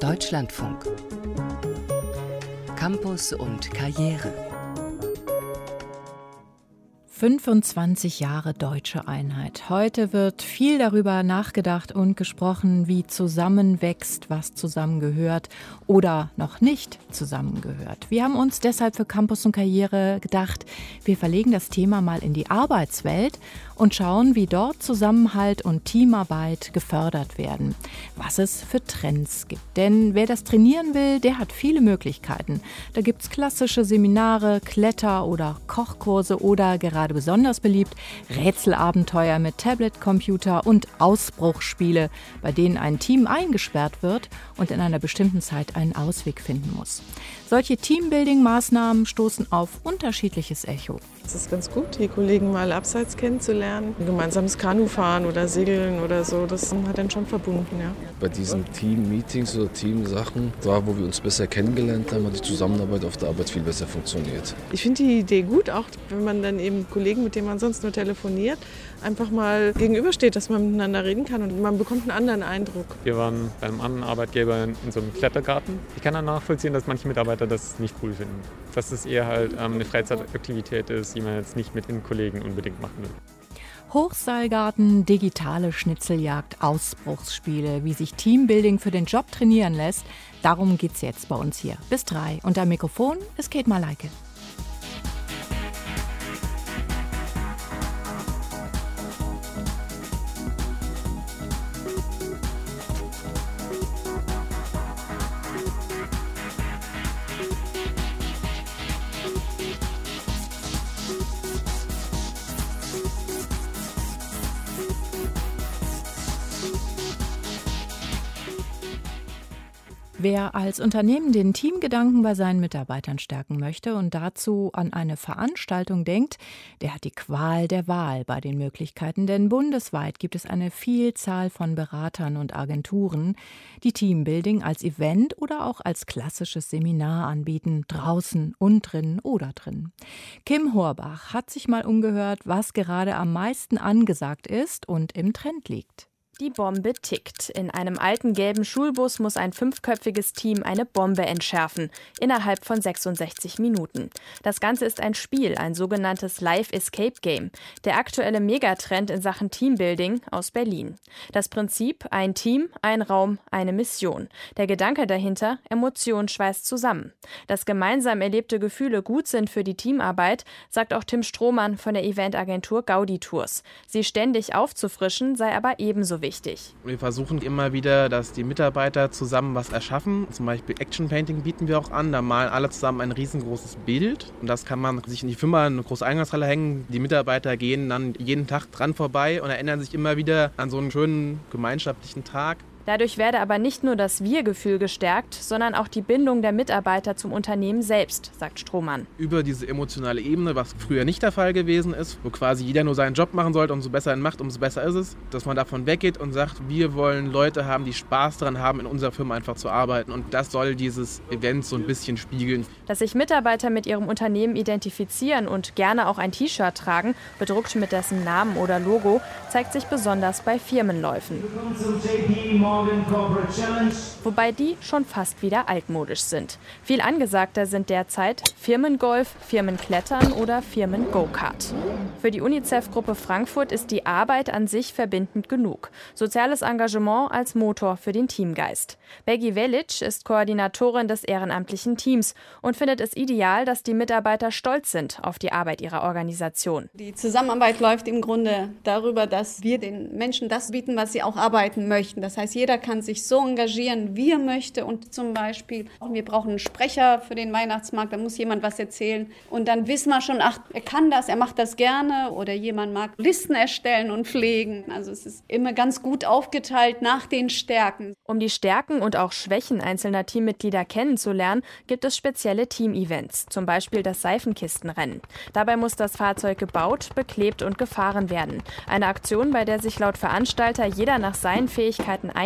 Deutschlandfunk. Campus und Karriere. 25 Jahre deutsche Einheit. Heute wird viel darüber nachgedacht und gesprochen, wie zusammenwächst, was zusammengehört oder noch nicht zusammengehört. Wir haben uns deshalb für Campus und Karriere gedacht, wir verlegen das Thema mal in die Arbeitswelt und schauen, wie dort Zusammenhalt und Teamarbeit gefördert werden, was es für Trends gibt. Denn wer das trainieren will, der hat viele Möglichkeiten. Da gibt es klassische Seminare, Kletter- oder Kochkurse oder gerade besonders beliebt Rätselabenteuer mit Tablet-Computer und Ausbruchsspiele, bei denen ein Team eingesperrt wird und in einer bestimmten Zeit einen Ausweg finden muss. Solche Teambuilding-Maßnahmen stoßen auf unterschiedliches Echo. Es ist ganz gut, die Kollegen mal abseits kennenzulernen. Ein gemeinsames Kanufahren oder Segeln oder so, das hat dann schon verbunden, ja. Bei diesen Team-Meetings oder Teamsachen, da wo wir uns besser kennengelernt haben, hat die Zusammenarbeit auf der Arbeit viel besser funktioniert. Ich finde die Idee gut, auch wenn man dann eben Kollegen, mit denen man sonst nur telefoniert, einfach mal gegenübersteht, dass man miteinander reden kann und man bekommt einen anderen Eindruck. Wir waren beim anderen Arbeitgeber in so einem Klettergarten. Ich kann dann nachvollziehen, dass manche Mitarbeiter das nicht cool finden. Dass es eher halt eine Freizeitaktivität ist, die man jetzt nicht mit den Kollegen unbedingt machen will. Hochseilgarten, digitale Schnitzeljagd, Ausbruchsspiele, wie sich Teambuilding für den Job trainieren lässt, darum geht's jetzt bei uns hier. Bis 3. Und am Mikrofon ist Kate Malayke. Wer als Unternehmen den Teamgedanken bei seinen Mitarbeitern stärken möchte und dazu an eine Veranstaltung denkt, der hat die Qual der Wahl bei den Möglichkeiten. Denn bundesweit gibt es eine Vielzahl von Beratern und Agenturen, die Teambuilding als Event oder auch als klassisches Seminar anbieten, draußen und drin oder drin. Kim Horbach hat sich mal umgehört, was gerade am meisten angesagt ist und im Trend liegt. Die Bombe tickt. In einem alten gelben Schulbus muss ein 5-köpfiges Team eine Bombe entschärfen, innerhalb von 66 Minuten. Das Ganze ist ein Spiel, ein sogenanntes Live-Escape-Game, der aktuelle Megatrend in Sachen Teambuilding aus Berlin. Das Prinzip: ein Team, ein Raum, eine Mission. Der Gedanke dahinter: Emotion schweißt zusammen. Dass gemeinsam erlebte Gefühle gut sind für die Teamarbeit, sagt auch Tim Strohmann von der Eventagentur Gaudi Tours. Sie ständig aufzufrischen sei aber ebenso wichtig. Wir versuchen immer wieder, dass die Mitarbeiter zusammen was erschaffen. Zum Beispiel Action Painting bieten wir auch an. Da malen alle zusammen ein riesengroßes Bild. Und das kann man sich in die Firma in eine große Eingangshalle hängen. Die Mitarbeiter gehen dann jeden Tag dran vorbei und erinnern sich immer wieder an so einen schönen gemeinschaftlichen Tag. Dadurch werde aber nicht nur das Wir-Gefühl gestärkt, sondern auch die Bindung der Mitarbeiter zum Unternehmen selbst, sagt Strohmann. Über diese emotionale Ebene, was früher nicht der Fall gewesen ist, wo quasi jeder nur seinen Job machen sollte, umso besser er ihn macht, umso besser ist es, dass man davon weggeht und sagt, wir wollen Leute haben, die Spaß daran haben, in unserer Firma einfach zu arbeiten. Und das soll dieses Event so ein bisschen spiegeln. Dass sich Mitarbeiter mit ihrem Unternehmen identifizieren und gerne auch ein T-Shirt tragen, bedruckt mit dessen Namen oder Logo, zeigt sich besonders bei Firmenläufen. Wobei die schon fast wieder altmodisch sind. Viel angesagter sind derzeit Firmengolf, Firmenklettern oder Firmen-Go-Kart. Für die UNICEF-Gruppe Frankfurt ist die Arbeit an sich verbindend genug. Soziales Engagement als Motor für den Teamgeist. Beggy Velic ist Koordinatorin des ehrenamtlichen Teams und findet es ideal, dass die Mitarbeiter stolz sind auf die Arbeit ihrer Organisation. Die Zusammenarbeit läuft im Grunde darüber, dass wir den Menschen das bieten, was sie auch arbeiten möchten. Das heißt, jeder kann sich so engagieren, wie er möchte. Und zum Beispiel, wir brauchen einen Sprecher für den Weihnachtsmarkt, da muss jemand was erzählen. Und dann wissen wir schon, ach, er kann das, er macht das gerne. Oder jemand mag Listen erstellen und pflegen. Also es ist immer ganz gut aufgeteilt nach den Stärken. Um die Stärken und auch Schwächen einzelner Teammitglieder kennenzulernen, gibt es spezielle Team-Events, zum Beispiel das Seifenkistenrennen. Dabei muss das Fahrzeug gebaut, beklebt und gefahren werden. Eine Aktion, bei der sich laut Veranstalter jeder nach seinen Fähigkeiten einbringt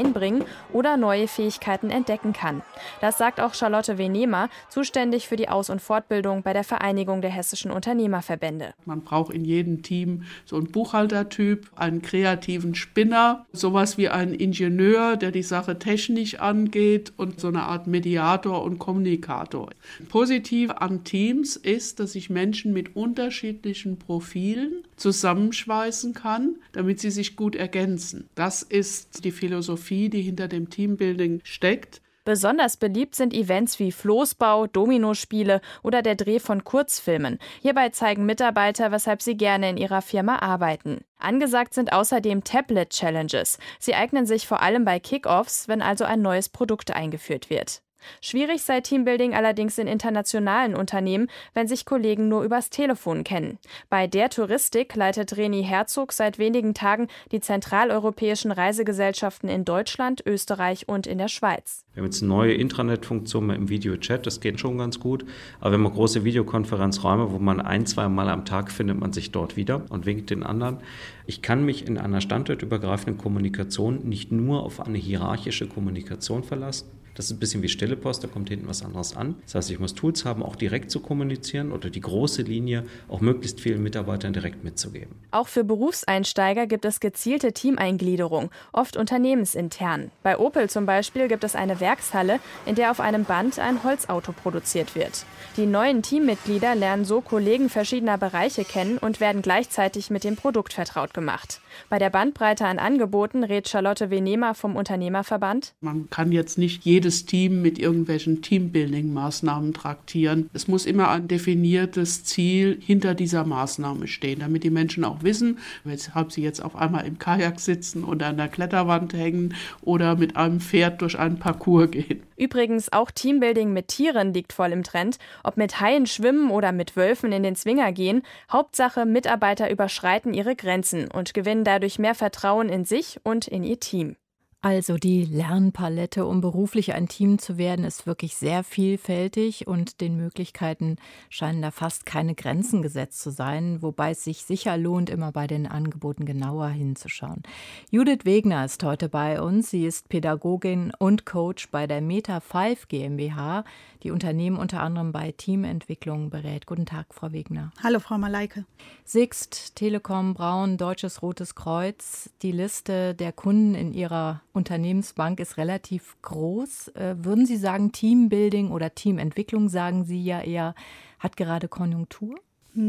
einbringen oder neue Fähigkeiten entdecken kann. Das sagt auch Charlotte Venema, zuständig für die Aus- und Fortbildung bei der Vereinigung der hessischen Unternehmerverbände. Man braucht in jedem Team so einen Buchhaltertyp, einen kreativen Spinner, sowas wie einen Ingenieur, der die Sache technisch angeht und so eine Art Mediator und Kommunikator. Positiv an Teams ist, dass ich Menschen mit unterschiedlichen Profilen zusammenschweißen kann, damit sie sich gut ergänzen. Das ist die Philosophie, die hinter dem Teambuilding steckt. Besonders beliebt sind Events wie Floßbau, Dominospiele oder der Dreh von Kurzfilmen. Hierbei zeigen Mitarbeiter, weshalb sie gerne in ihrer Firma arbeiten. Angesagt sind außerdem Tablet-Challenges. Sie eignen sich vor allem bei Kick-Offs, wenn also ein neues Produkt eingeführt wird. Schwierig sei Teambuilding allerdings in internationalen Unternehmen, wenn sich Kollegen nur übers Telefon kennen. Bei der Touristik leitet Reni Herzog seit wenigen Tagen die zentraleuropäischen Reisegesellschaften in Deutschland, Österreich und in der Schweiz. Wir haben jetzt eine neue Intranet-Funktion im Videochat, das geht schon ganz gut. Aber wenn man große Videokonferenzräume, wo man 1-2 Mal am Tag findet man sich dort wieder und winkt den anderen. Ich kann mich in einer standortübergreifenden Kommunikation nicht nur auf eine hierarchische Kommunikation verlassen. Das ist ein bisschen wie stille Post, da kommt hinten was anderes an. Das heißt, ich muss Tools haben, auch direkt zu kommunizieren oder die große Linie auch möglichst vielen Mitarbeitern direkt mitzugeben. Auch für Berufseinsteiger gibt es gezielte Teameingliederung, oft unternehmensintern. Bei Opel zum Beispiel gibt es eine Werkshalle, in der auf einem Band ein Holzauto produziert wird. Die neuen Teammitglieder lernen so Kollegen verschiedener Bereiche kennen und werden gleichzeitig mit dem Produkt vertraut gemacht. Bei der Bandbreite an Angeboten rät Charlotte Venema vom Unternehmerverband: Man kann jetzt nicht jedes Team mit irgendwelchen Teambuilding-Maßnahmen traktieren. Es muss immer ein definiertes Ziel hinter dieser Maßnahme stehen, damit die Menschen auch wissen, weshalb sie jetzt auf einmal im Kajak sitzen oder an der Kletterwand hängen oder mit einem Pferd durch einen Parcours gehen. Übrigens auch Teambuilding mit Tieren liegt voll im Trend. Ob mit Haien schwimmen oder mit Wölfen in den Zwinger gehen, Hauptsache Mitarbeiter überschreiten ihre Grenzen und gewinnen dadurch mehr Vertrauen in sich und in ihr Team. Also die Lernpalette, um beruflich ein Team zu werden, ist wirklich sehr vielfältig und den Möglichkeiten scheinen da fast keine Grenzen gesetzt zu sein, wobei es sich sicher lohnt, immer bei den Angeboten genauer hinzuschauen. Judith Wegner ist heute bei uns. Sie ist Pädagogin und Coach bei der Meta5 GmbH, die Unternehmen unter anderem bei Teamentwicklung berät. Guten Tag, Frau Wegner. Hallo, Frau Malaike. Sixt, Telekom, Braun, Deutsches Rotes Kreuz. Die Liste der Kunden in Ihrer Unternehmensbank ist relativ groß. Würden Sie sagen, Teambuilding oder Teamentwicklung, sagen Sie ja eher, hat gerade Konjunktur?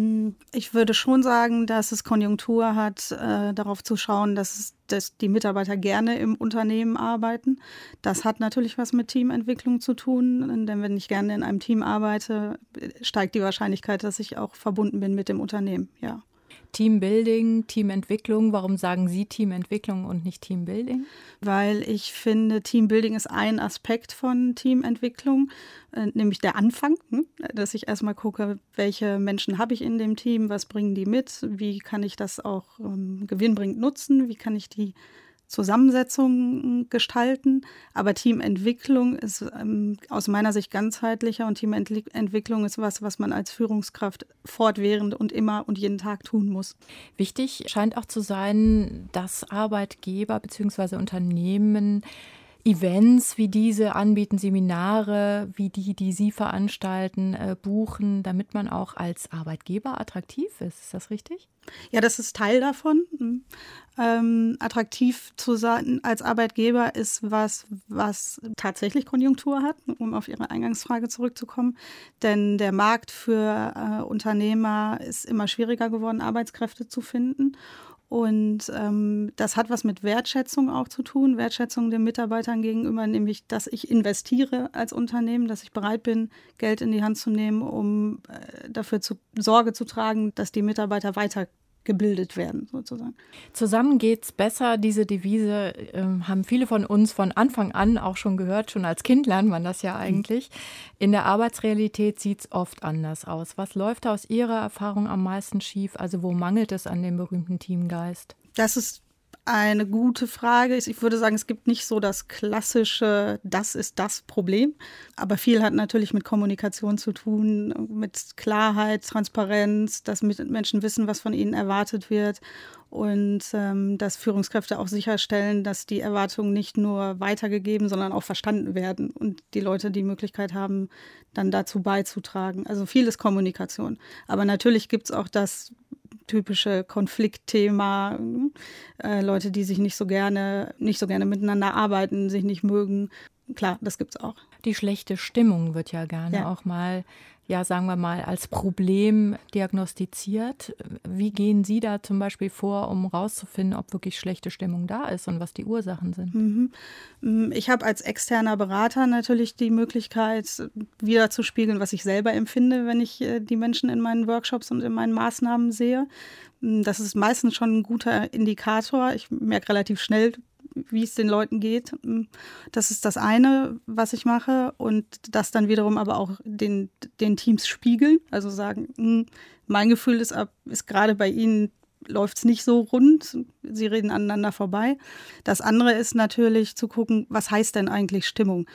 Ich würde schon sagen, dass es Konjunktur hat, darauf zu schauen, dass die Mitarbeiter gerne im Unternehmen arbeiten. Das hat natürlich was mit Teamentwicklung zu tun, denn wenn ich gerne in einem Team arbeite, steigt die Wahrscheinlichkeit, dass ich auch verbunden bin mit dem Unternehmen, ja. Teambuilding, Teamentwicklung. Warum sagen Sie Teamentwicklung und nicht Teambuilding? Weil ich finde, Teambuilding ist ein Aspekt von Teamentwicklung, nämlich der Anfang, dass ich erstmal gucke, welche Menschen habe ich in dem Team, was bringen die mit, wie kann ich das auch gewinnbringend nutzen, wie kann ich die Zusammensetzung gestalten. Aber Teamentwicklung ist aus meiner Sicht ganzheitlicher und Teamentwicklung ist was man als Führungskraft fortwährend und immer und jeden Tag tun muss. Wichtig scheint auch zu sein, dass Arbeitgeber bzw. Unternehmen Events wie diese anbieten, Seminare wie die Sie veranstalten, buchen, damit man auch als Arbeitgeber attraktiv ist. Ist das richtig? Ja, das ist Teil davon. Attraktiv zu sein als Arbeitgeber ist was tatsächlich Konjunktur hat, um auf Ihre Eingangsfrage zurückzukommen. Denn der Markt für Unternehmer ist immer schwieriger geworden, Arbeitskräfte zu finden. Und das hat was mit Wertschätzung auch zu tun, Wertschätzung den Mitarbeitern gegenüber, nämlich, dass ich investiere als Unternehmen, dass ich bereit bin, Geld in die Hand zu nehmen, um dafür Sorge zu tragen, dass die Mitarbeiter weitergebildet werden, sozusagen. Zusammen geht's besser. Diese Devise haben viele von uns von Anfang an auch schon gehört. Schon als Kind lernt man das ja eigentlich. In der Arbeitsrealität sieht's oft anders aus. Was läuft aus Ihrer Erfahrung am meisten schief? Also wo mangelt es an dem berühmten Teamgeist? Das ist eine gute Frage. Ich würde sagen, es gibt nicht so das klassische, das ist das Problem. Aber viel hat natürlich mit Kommunikation zu tun, mit Klarheit, Transparenz, dass Menschen wissen, was von ihnen erwartet wird. Und dass Führungskräfte auch sicherstellen, dass die Erwartungen nicht nur weitergegeben, sondern auch verstanden werden und die Leute die Möglichkeit haben, dann dazu beizutragen. Also viel ist Kommunikation. Aber natürlich gibt es auch das typische Konfliktthema, Leute, die sich nicht so gerne miteinander arbeiten, sich nicht mögen. Klar, das gibt's auch. Die schlechte Stimmung wird ja gerne auch mal, sagen wir mal, als Problem diagnostiziert. Wie gehen Sie da zum Beispiel vor, um rauszufinden, ob wirklich schlechte Stimmung da ist und was die Ursachen sind? Ich habe als externer Berater natürlich die Möglichkeit, wiederzuspiegeln, was ich selber empfinde, wenn ich die Menschen in meinen Workshops und in meinen Maßnahmen sehe. Das ist meistens schon ein guter Indikator. Ich merke relativ schnell, wie es den Leuten geht. Das ist das eine, was ich mache, und das dann wiederum aber auch den Teams spiegeln. Also sagen, mein Gefühl ist gerade bei Ihnen läuft es nicht so rund, Sie reden aneinander vorbei. Das andere ist natürlich zu gucken, was heißt denn eigentlich Stimmung?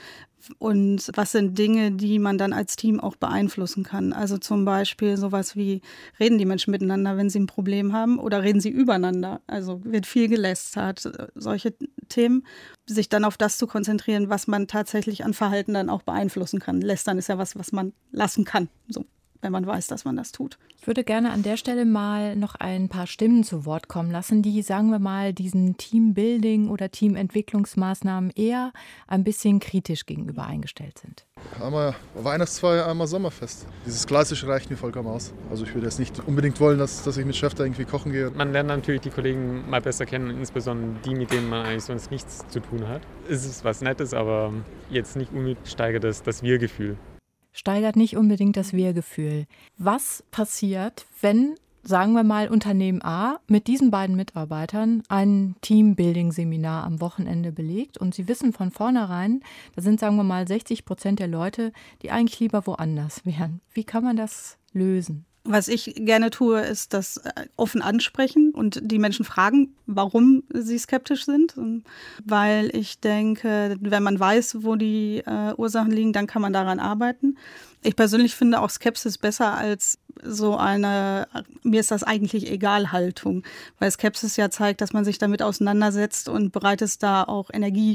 Und was sind Dinge, die man dann als Team auch beeinflussen kann? Also zum Beispiel sowas wie, reden die Menschen miteinander, wenn sie ein Problem haben, oder reden sie übereinander? Also wird viel gelästert, solche Themen. Sich dann auf das zu konzentrieren, was man tatsächlich an Verhalten dann auch beeinflussen kann. Lästern ist ja was man lassen kann, so, wenn man weiß, dass man das tut. Ich würde gerne an der Stelle mal noch ein paar Stimmen zu Wort kommen lassen, die, sagen wir mal, diesen Teambuilding- oder Teamentwicklungsmaßnahmen eher ein bisschen kritisch gegenüber eingestellt sind. Einmal Weihnachtsfeier, einmal Sommerfest. Dieses Klassische reicht mir vollkommen aus. Also ich würde jetzt nicht unbedingt wollen, dass ich mit Chef da irgendwie kochen gehe. Man lernt natürlich die Kollegen mal besser kennen, insbesondere die, mit denen man eigentlich sonst nichts zu tun hat. Es ist was Nettes, aber jetzt nicht unbedingt steigert das Wir-Gefühl. Steigert nicht unbedingt das Wir-Gefühl. Was passiert, wenn, sagen wir mal, Unternehmen A mit diesen beiden Mitarbeitern ein Teambuilding-Seminar am Wochenende belegt und sie wissen von vornherein, da sind, sagen wir mal, 60% der Leute, die eigentlich lieber woanders wären. Wie kann man das lösen? Was ich gerne tue, ist das offen ansprechen und die Menschen fragen, warum sie skeptisch sind. Weil ich denke, wenn man weiß, wo die Ursachen liegen, dann kann man daran arbeiten. Ich persönlich finde auch Skepsis besser als so eine, mir ist das eigentlich egal Haltung. Weil Skepsis ja zeigt, dass man sich damit auseinandersetzt und bereit ist, da auch Energie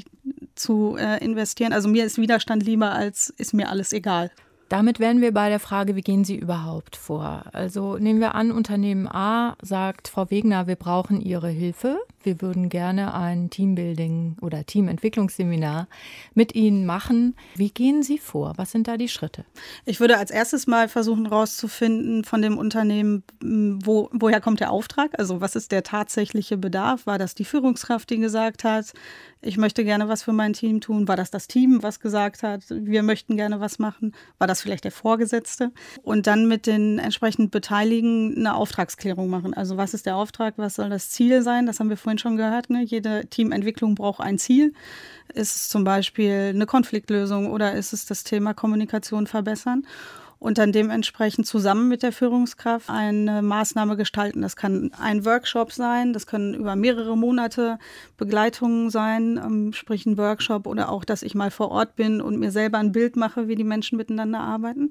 zu investieren. Also mir ist Widerstand lieber als ist mir alles egal. Damit wären wir bei der Frage, wie gehen Sie überhaupt vor? Also nehmen wir an, Unternehmen A sagt, Frau Wegner, wir brauchen Ihre Hilfe. Wir würden gerne ein Teambuilding- oder Teamentwicklungsseminar mit Ihnen machen. Wie gehen Sie vor? Was sind da die Schritte? Ich würde als erstes mal versuchen herauszufinden von dem Unternehmen, woher kommt der Auftrag? Also was ist der tatsächliche Bedarf? War das die Führungskraft, die gesagt hat, ich möchte gerne was für mein Team tun? War das Team, was gesagt hat, wir möchten gerne was machen? War das vielleicht der Vorgesetzte? Und dann mit den entsprechend Beteiligten eine Auftragsklärung machen. Also was ist der Auftrag? Was soll das Ziel sein? Das haben wir vorhin schon gehört. Ne? Jede Teamentwicklung braucht ein Ziel. Ist es zum Beispiel eine Konfliktlösung oder ist es das Thema Kommunikation verbessern? Und dann dementsprechend zusammen mit der Führungskraft eine Maßnahme gestalten. Das kann ein Workshop sein, das können über mehrere Monate Begleitungen sein, sprich ein Workshop oder auch, dass ich mal vor Ort bin und mir selber ein Bild mache, wie die Menschen miteinander arbeiten.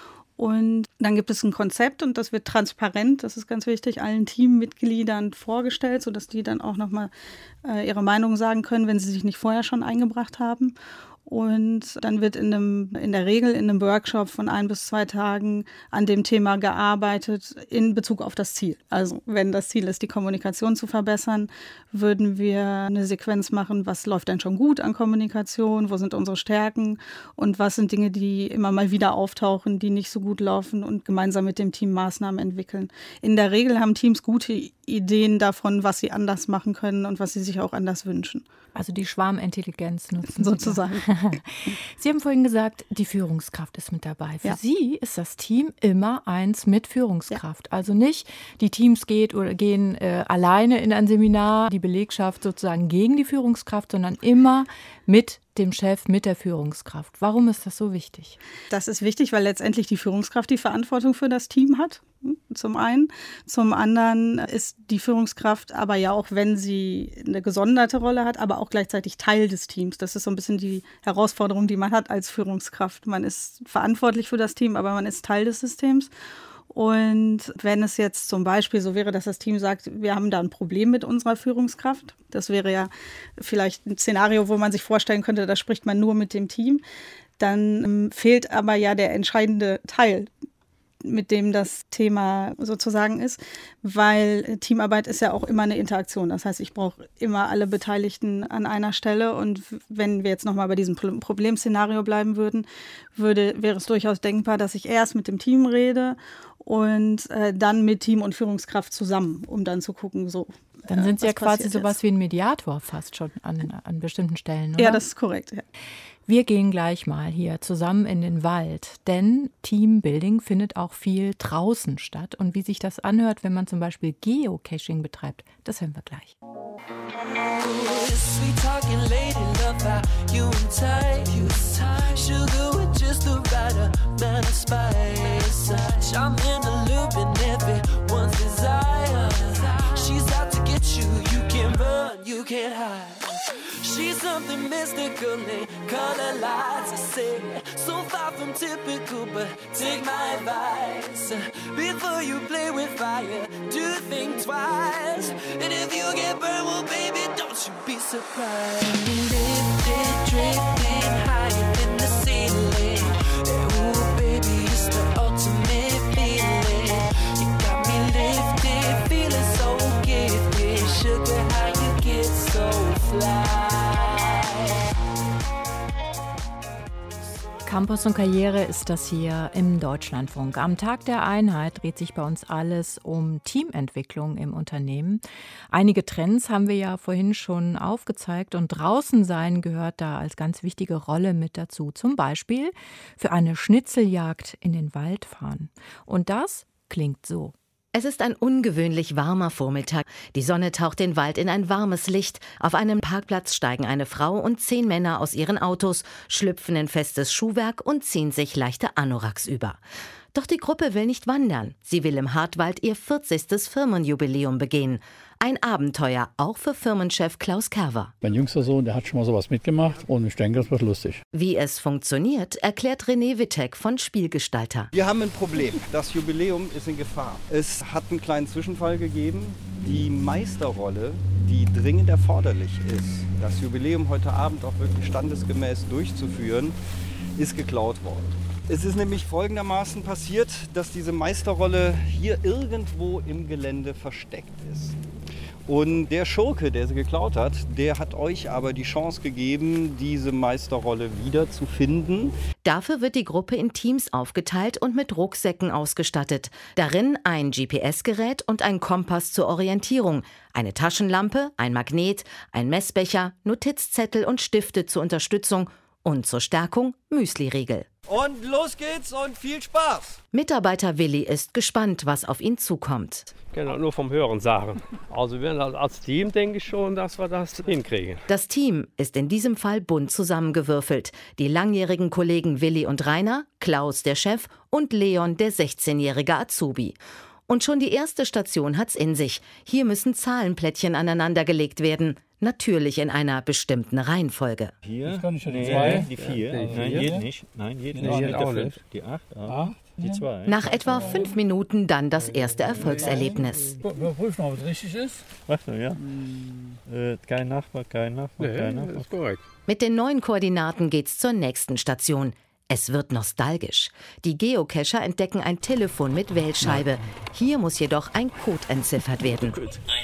Und dann gibt es ein Konzept und das wird transparent, das ist ganz wichtig, allen Teammitgliedern vorgestellt, sodass die dann auch nochmal ihre Meinung sagen können, wenn sie sich nicht vorher schon eingebracht haben. Und dann wird in der Regel in einem Workshop von 1 bis 2 Tagen an dem Thema gearbeitet in Bezug auf das Ziel. Also wenn das Ziel ist, die Kommunikation zu verbessern, würden wir eine Sequenz machen, was läuft denn schon gut an Kommunikation, wo sind unsere Stärken und was sind Dinge, die immer mal wieder auftauchen, die nicht so gut laufen und gemeinsam mit dem Team Maßnahmen entwickeln. In der Regel haben Teams gute Ideen davon, was sie anders machen können und was sie sich auch anders wünschen. Also die Schwarmintelligenz nutzen. Sozusagen. Sie haben vorhin gesagt, die Führungskraft ist mit dabei. Für Sie ist das Team immer eins mit Führungskraft. Ja. Also nicht, die Teams gehen alleine in ein Seminar, die Belegschaft sozusagen gegen die Führungskraft, sondern immer mit dem Chef, mit der Führungskraft. Warum ist das so wichtig? Das ist wichtig, weil letztendlich die Führungskraft die Verantwortung für das Team hat, zum einen. Zum anderen ist die Führungskraft aber ja auch, wenn sie eine gesonderte Rolle hat, aber auch gleichzeitig Teil des Teams. Das ist so ein bisschen die Herausforderung, die man hat als Führungskraft. Man ist verantwortlich für das Team, aber man ist Teil des Systems. Und wenn es jetzt zum Beispiel so wäre, dass das Team sagt, wir haben da ein Problem mit unserer Führungskraft, das wäre ja vielleicht ein Szenario, wo man sich vorstellen könnte, da spricht man nur mit dem Team, dann fehlt aber ja der entscheidende Teil, mit dem das Thema sozusagen ist, weil Teamarbeit ist ja auch immer eine Interaktion. Das heißt, ich brauche immer alle Beteiligten an einer Stelle und wenn wir jetzt nochmal bei diesem Problemszenario bleiben würden, wäre es durchaus denkbar, dass ich erst mit dem Team rede und dann mit Team und Führungskraft zusammen, um dann zu gucken, so. Dann sind Sie ja quasi sowas wie ein Mediator fast schon an bestimmten Stellen, oder? Ja, das ist korrekt, ja. Wir gehen gleich mal hier zusammen in den Wald, denn Teambuilding findet auch viel draußen statt. Und wie sich das anhört, wenn man zum Beispiel Geocaching betreibt, das hören wir gleich. She's something mystical, color lights, I say. So far from typical, but take my advice. Before you play with fire, do think twice. And if you get burned, well, baby, don't you be surprised. Lifted, drifting higher than the ceiling. Ooh, baby, it's the ultimate feeling. You got me lifted, feeling so gifted. Sugar, how you get so fly. Campus und Karriere ist das hier im Deutschlandfunk. Am Tag der Einheit dreht sich bei uns alles um Teamentwicklung im Unternehmen. Einige Trends haben wir ja vorhin schon aufgezeigt und draußen sein gehört da als ganz wichtige Rolle mit dazu. Zum Beispiel für eine Schnitzeljagd in den Wald fahren. Und das klingt so. Es ist ein ungewöhnlich warmer Vormittag. Die Sonne taucht den Wald in ein warmes Licht. Auf einem Parkplatz steigen eine Frau und 10 Männer aus ihren Autos, schlüpfen in festes Schuhwerk und ziehen sich leichte Anoraks über. Doch die Gruppe will nicht wandern. Sie will im Hartwald ihr 40. Firmenjubiläum begehen. Ein Abenteuer, auch für Firmenchef Klaus Kerver. Mein jüngster Sohn, der hat schon mal sowas mitgemacht und ich denke, das wird lustig. Wie es funktioniert, erklärt René Wittek von Spielgestalter. Wir haben ein Problem. Das Jubiläum ist in Gefahr. Es hat einen kleinen Zwischenfall gegeben. Die Meisterrolle, die dringend erforderlich ist, das Jubiläum heute Abend auch wirklich standesgemäß durchzuführen, ist geklaut worden. Es ist nämlich folgendermaßen passiert, dass diese Meisterrolle hier irgendwo im Gelände versteckt ist. Und der Schurke, der sie geklaut hat, der hat euch aber die Chance gegeben, diese Meisterrolle wiederzufinden. Dafür wird die Gruppe in Teams aufgeteilt und mit Rucksäcken ausgestattet. Darin ein GPS-Gerät und ein Kompass zur Orientierung, eine Taschenlampe, ein Magnet, ein Messbecher, Notizzettel und Stifte zur Unterstützung und zur Stärkung Müsli-Riegel. Und los geht's und viel Spaß! Mitarbeiter Willi ist gespannt, was auf ihn zukommt. Genau, nur vom Hören sagen. Also wir als Team denke ich schon, dass wir das hinkriegen. Das Team ist in diesem Fall bunt zusammengewürfelt. Die langjährigen Kollegen Willi und Rainer, Klaus der Chef und Leon der 16-jährige Azubi. Und schon die erste Station hat's in sich. Hier müssen Zahlenplättchen aneinandergelegt werden. Natürlich in einer bestimmten Reihenfolge. Hier? Das kann ich ja die 2. Die 4. Nein, geht nicht. Nein, geht nicht. Mit der 5. Die 8. Die 2. Nach etwa 5 Minuten dann das erste Erfolgserlebnis. Überprüfen, ob es richtig ist. Was denn, ja? Kein Nachbar, kein Nachbar, kein Nachbar. Das ist korrekt. Mit den neuen Koordinaten geht's zur nächsten Station. Es wird nostalgisch. Die Geocacher entdecken ein Telefon mit Wählscheibe. Hier muss jedoch ein Code entziffert werden.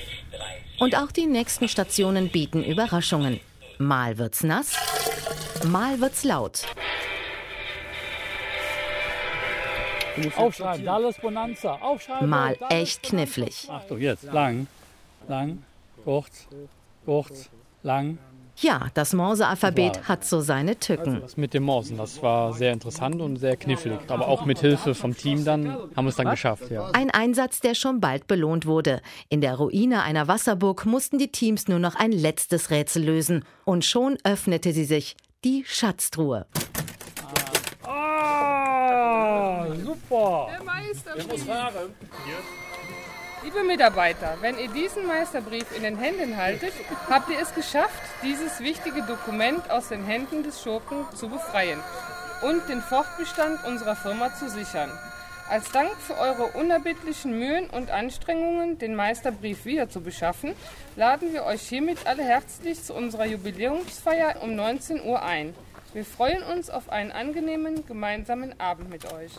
Und auch die nächsten Stationen bieten Überraschungen. Mal wird's nass, mal wird's laut. Aufschreiben, Dallas Bonanza, aufschreiben. Mal echt knifflig. Achtung, jetzt. Lang, kurz, lang. Ja, das Morse-Alphabet hat so seine Tücken. Das mit dem Morsen, das war sehr interessant und sehr knifflig. Aber auch mit Hilfe vom Team dann haben wir es dann geschafft. Ja. Ein Einsatz, der schon bald belohnt wurde. In der Ruine einer Wasserburg mussten die Teams nur noch ein letztes Rätsel lösen. Und schon öffnete sie sich, Die Schatztruhe. Super! Der Meisterbrief. Der muss fahren. Liebe Mitarbeiter, wenn ihr diesen Meisterbrief in den Händen haltet, habt ihr es geschafft, dieses wichtige Dokument aus den Händen des Schurken zu befreien und den Fortbestand unserer Firma zu sichern. Als Dank für eure unerbittlichen Mühen und Anstrengungen, den Meisterbrief wieder zu beschaffen, laden wir euch hiermit alle herzlich zu unserer Jubiläumsfeier um 19 Uhr ein. Wir freuen uns auf einen angenehmen gemeinsamen Abend mit euch.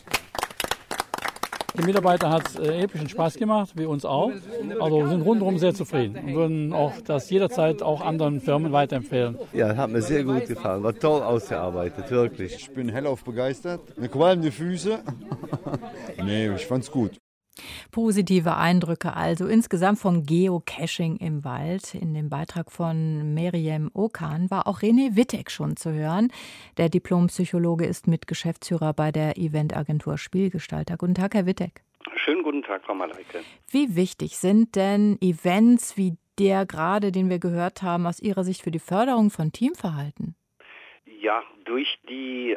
Die Mitarbeiter hat es epischen Spaß gemacht, wie uns auch. Also sind rundherum sehr zufrieden und würden auch das jederzeit auch anderen Firmen weiterempfehlen. Ja, hat mir sehr gut gefallen. War toll ausgearbeitet, wirklich. Ich bin hellauf begeistert. Mir qualmen die Füße. Nee, ich fand's gut. Positive Eindrücke also insgesamt vom Geocaching im Wald. In dem Beitrag von Meryem Okan war auch René Wittek schon zu hören. Der Diplompsychologe ist Mitgeschäftsführer bei der Eventagentur Spielgestalter. Guten Tag, Herr Wittek. Schönen guten Tag, Frau Mareike. Wie wichtig sind denn Events wie der gerade, den wir gehört haben, aus Ihrer Sicht für die Förderung von Teamverhalten? Ja, durch die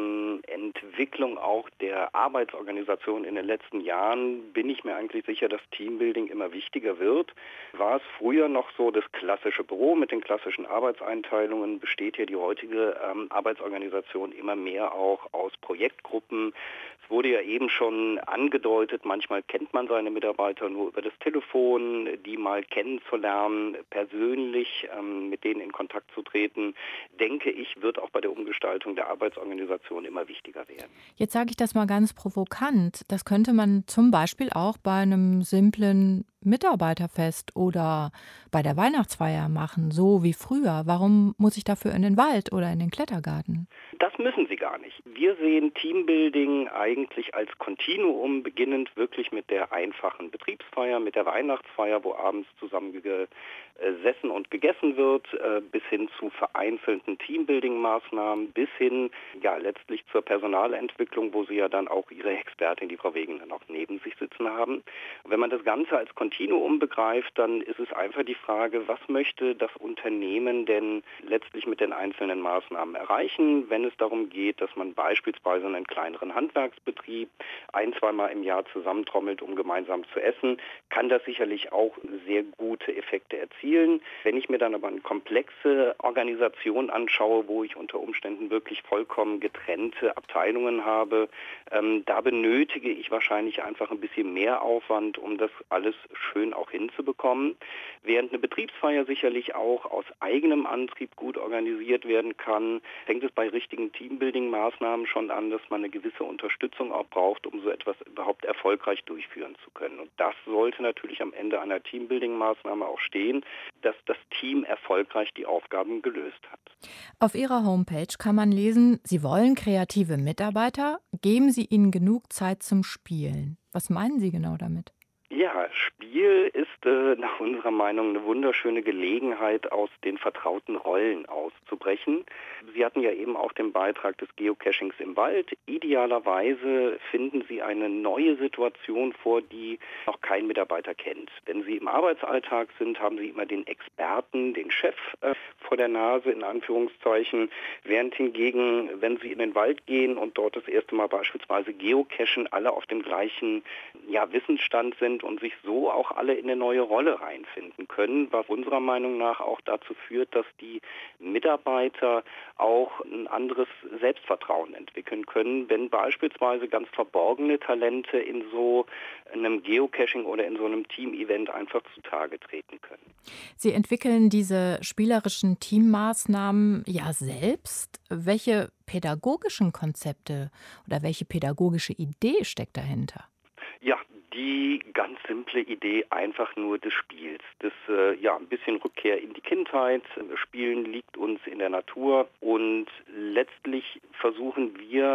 Entwicklung auch der Arbeitsorganisation in den letzten Jahren bin ich mir eigentlich sicher, dass Teambuilding immer wichtiger wird. War es früher noch so, das klassische Büro mit den klassischen Arbeitseinteilungen, besteht ja die heutige Arbeitsorganisation immer mehr auch aus Projektgruppen. Es wurde ja eben schon angedeutet, manchmal kennt man seine Mitarbeiter nur über das Telefon, die mal kennenzulernen, persönlich mit denen in Kontakt zu treten, denke ich, wird auch bei der Umgestaltung der Arbeitsorganisation immer wichtiger werden. Jetzt sage ich das mal ganz provokant. Das könnte man zum Beispiel auch bei einem simplen Mitarbeiterfest oder bei der Weihnachtsfeier machen, so wie früher. Warum muss ich dafür in den Wald oder in den Klettergarten? Das müssen Sie gar nicht. Wir sehen Teambuilding eigentlich als Kontinuum, beginnend wirklich mit der einfachen Betriebsfeier, mit der Weihnachtsfeier, wo abends zusammen gesessen und gegessen wird, bis hin zu vereinzelten Teambuilding-Maßnahmen, bis hin ja letztlich zur Personalentwicklung, wo Sie ja dann auch Ihre Expertin, die Frau Wegen, dann auch neben sich sitzen haben. Und wenn man das Ganze als Kontinuum begreift, dann ist es einfach die Frage, was möchte das Unternehmen denn letztlich mit den einzelnen Maßnahmen erreichen, wenn es darum geht, dass man beispielsweise einen kleineren Handwerksbetrieb ein-, zweimal im Jahr zusammentrommelt, um gemeinsam zu essen, kann das sicherlich auch sehr gute Effekte erzielen. Wenn ich mir dann aber eine komplexe Organisation anschaue, wo ich unter Umständen wirklich vollkommen getrennte Abteilungen habe, da benötige ich wahrscheinlich einfach ein bisschen mehr Aufwand, um das alles schön auch hinzubekommen. Während eine Betriebsfeier sicherlich auch aus eigenem Antrieb gut organisiert werden kann, fängt es bei richtigen Teambuilding-Maßnahmen schon an, dass man eine gewisse Unterstützung auch braucht, um so etwas überhaupt erfolgreich durchführen zu können. Und das sollte natürlich am Ende einer Teambuilding-Maßnahme auch stehen, dass das Team erfolgreich die Aufgaben gelöst hat. Auf Ihrer Homepage kann man lesen, Sie wollen kreative Mitarbeiter, geben Sie ihnen genug Zeit zum Spielen. Was meinen Sie genau damit? Ja, Spiel ist nach unserer Meinung eine wunderschöne Gelegenheit, aus den vertrauten Rollen auszubrechen. Sie hatten ja eben auch den Beitrag des Geocachings im Wald. Idealerweise finden Sie eine neue Situation vor, die noch kein Mitarbeiter kennt. Wenn Sie im Arbeitsalltag sind, haben Sie immer den Experten, den Chef vor der Nase, in Anführungszeichen, während hingegen, wenn Sie in den Wald gehen und dort das erste Mal beispielsweise geocachen, alle auf dem gleichen Wissensstand sind und sich so auch alle in eine neue Rolle reinfinden können, was unserer Meinung nach auch dazu führt, dass die Mitarbeiter auch ein anderes Selbstvertrauen entwickeln können, wenn beispielsweise ganz verborgene Talente in so einem Geocaching oder in so einem Team-Event einfach zutage treten können. Sie entwickeln diese spielerischen Teammaßnahmen ja selbst. Welche pädagogischen Konzepte oder welche pädagogische Idee steckt dahinter? Ja, die ganz simple Idee einfach nur des Spiels. Das ein bisschen Rückkehr in die Kindheit. Spielen liegt uns in der Natur und letztlich versuchen wir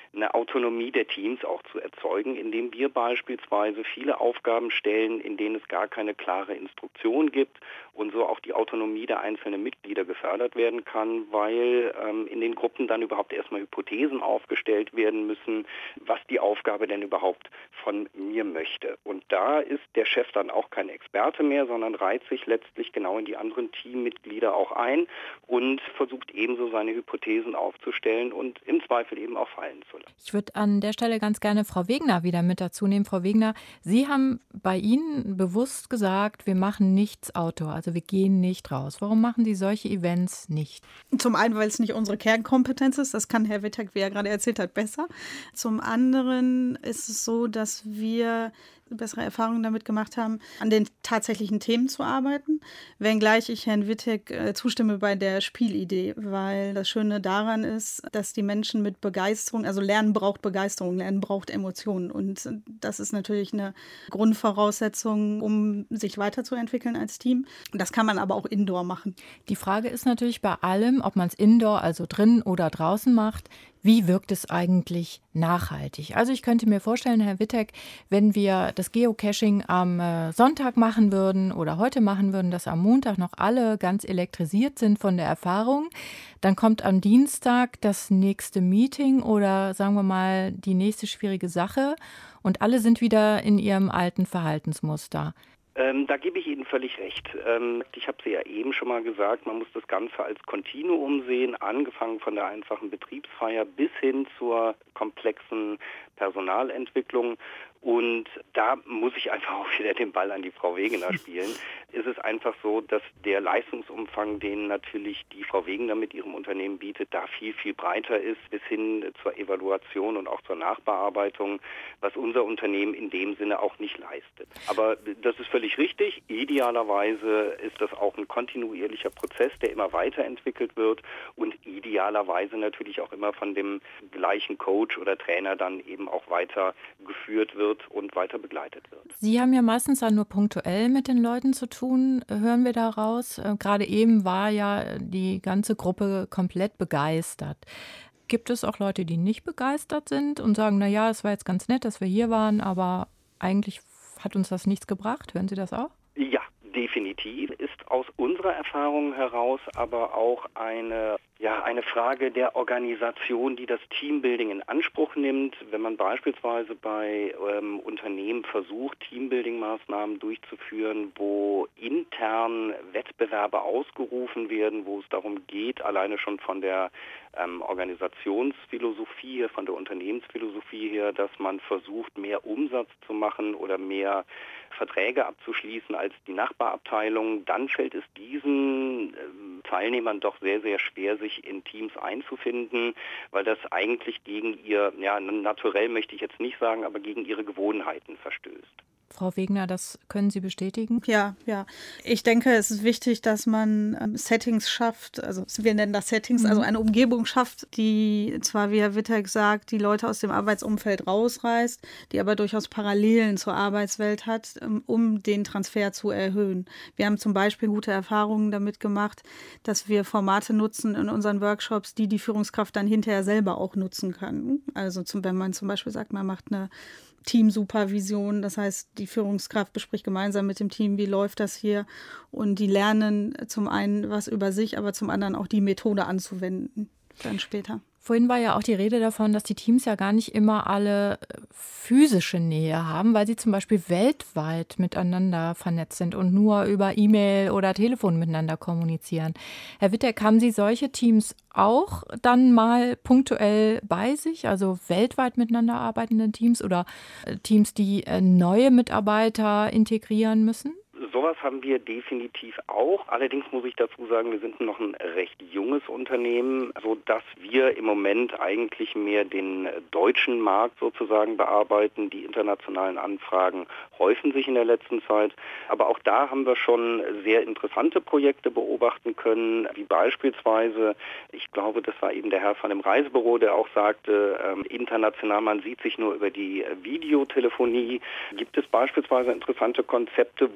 eine Autonomie der Teams auch zu erzeugen, indem wir beispielsweise viele Aufgaben stellen, in denen es gar keine klare Instruktion gibt und so auch die Autonomie der einzelnen Mitglieder gefördert werden kann, weil in den Gruppen dann überhaupt erstmal Hypothesen aufgestellt werden müssen, was die Aufgabe denn überhaupt von mir möchte. Und da ist der Chef dann auch kein Experte mehr, sondern reiht sich letztlich genau in die anderen Teammitglieder auch ein und versucht ebenso seine Hypothesen aufzustellen und im Zweifel eben auch fallen zu lassen. Ich würde an der Stelle ganz gerne Frau Wegner wieder mit dazu nehmen. Frau Wegner, Sie haben bei Ihnen bewusst gesagt, wir machen nichts Outdoor, also wir gehen nicht raus. Warum machen Sie solche Events nicht? Zum einen, weil es nicht unsere Kernkompetenz ist, das kann Herr Wittek, wie er gerade erzählt hat, besser. Zum anderen ist es so, dass wir bessere Erfahrungen damit gemacht haben, an den tatsächlichen Themen zu arbeiten, wenngleich ich Herrn Wittek zustimme bei der Spielidee, weil das Schöne daran ist, dass die Menschen mit Begeisterung, also Lernen braucht Begeisterung, Lernen braucht Emotionen und das ist natürlich eine Grundvoraussetzung, um sich weiterzuentwickeln als Team. Das kann man aber auch indoor machen. Die Frage ist natürlich bei allem, ob man es indoor, also drin oder draußen macht, wie wirkt es eigentlich nachhaltig? Also ich könnte mir vorstellen, Herr Wittek, wenn wir das Geocaching am Sonntag machen würden oder heute machen würden, dass am Montag noch alle ganz elektrisiert sind von der Erfahrung, dann kommt am Dienstag das nächste Meeting oder sagen wir mal die nächste schwierige Sache und alle sind wieder in ihrem alten Verhaltensmuster. Da gebe ich Ihnen völlig recht. Ich habe Sie ja eben schon mal gesagt, man muss das Ganze als Kontinuum sehen, angefangen von der einfachen Betriebsfeier bis hin zur komplexen Personalentwicklung. Und da muss ich einfach auch wieder den Ball an die Frau Wegener spielen. Es ist einfach so, dass der Leistungsumfang, den natürlich die Frau Wegener mit ihrem Unternehmen bietet, da viel, viel breiter ist, bis hin zur Evaluation und auch zur Nachbearbeitung, was unser Unternehmen in dem Sinne auch nicht leistet. Aber das ist völlig richtig. Idealerweise ist das auch ein kontinuierlicher Prozess, der immer weiterentwickelt wird und idealerweise natürlich auch immer von dem gleichen Coach oder Trainer dann eben auch weiter geführt wird und weiter begleitet wird. Sie haben ja meistens dann nur punktuell mit den Leuten zu tun, hören wir daraus. Gerade eben war ja die ganze Gruppe komplett begeistert. Gibt es auch Leute, die nicht begeistert sind und sagen, naja, es war jetzt ganz nett, dass wir hier waren, aber eigentlich hat uns das nichts gebracht? Hören Sie das auch? Ja, definitiv. Ist aus unserer Erfahrung heraus aber auch eine Frage der Organisation, die das Teambuilding in Anspruch nimmt. Wenn man beispielsweise bei Unternehmen versucht, Teambuilding-Maßnahmen durchzuführen, wo intern Wettbewerbe ausgerufen werden, wo es darum geht, alleine schon von der Organisationsphilosophie her, von der Unternehmensphilosophie her, dass man versucht, mehr Umsatz zu machen oder mehr Verträge abzuschließen als die Nachbarabteilung, dann fällt es diesen Teilnehmern doch sehr, sehr schwer, sich in Teams einzufinden, weil das eigentlich gegen ihr, naturell möchte ich jetzt nicht sagen, aber gegen ihre Gewohnheiten verstößt. Frau Wegner, das können Sie bestätigen? Ja. Ich denke, es ist wichtig, dass man Settings schafft, also wir nennen das Settings, also eine Umgebung schafft, die zwar, wie Herr Wittek sagt, die Leute aus dem Arbeitsumfeld rausreißt, die aber durchaus Parallelen zur Arbeitswelt hat, um den Transfer zu erhöhen. Wir haben zum Beispiel gute Erfahrungen damit gemacht, dass wir Formate nutzen in unseren Workshops, die Führungskraft dann hinterher selber auch nutzen kann. Also wenn man zum Beispiel sagt, man macht eine Teamsupervision, das heißt, die Führungskraft bespricht gemeinsam mit dem Team, wie läuft das hier, und die lernen zum einen was über sich, aber zum anderen auch die Methode anzuwenden, dann später. Vorhin war ja auch die Rede davon, dass die Teams ja gar nicht immer alle physische Nähe haben, weil sie zum Beispiel weltweit miteinander vernetzt sind und nur über E-Mail oder Telefon miteinander kommunizieren. Herr Wittek, haben Sie solche Teams auch dann mal punktuell bei sich, also weltweit miteinander arbeitende Teams oder Teams, die neue Mitarbeiter integrieren müssen? Sowas haben wir definitiv auch. Allerdings muss ich dazu sagen, wir sind noch ein recht junges Unternehmen, sodass wir im Moment eigentlich mehr den deutschen Markt sozusagen bearbeiten. Die internationalen Anfragen häufen sich in der letzten Zeit. Aber auch da haben wir schon sehr interessante Projekte beobachten können, wie beispielsweise, ich glaube, das war eben der Herr von dem Reisebüro, der auch sagte, international, man sieht sich nur über die Videotelefonie. Gibt es beispielsweise interessante Konzepte, wo man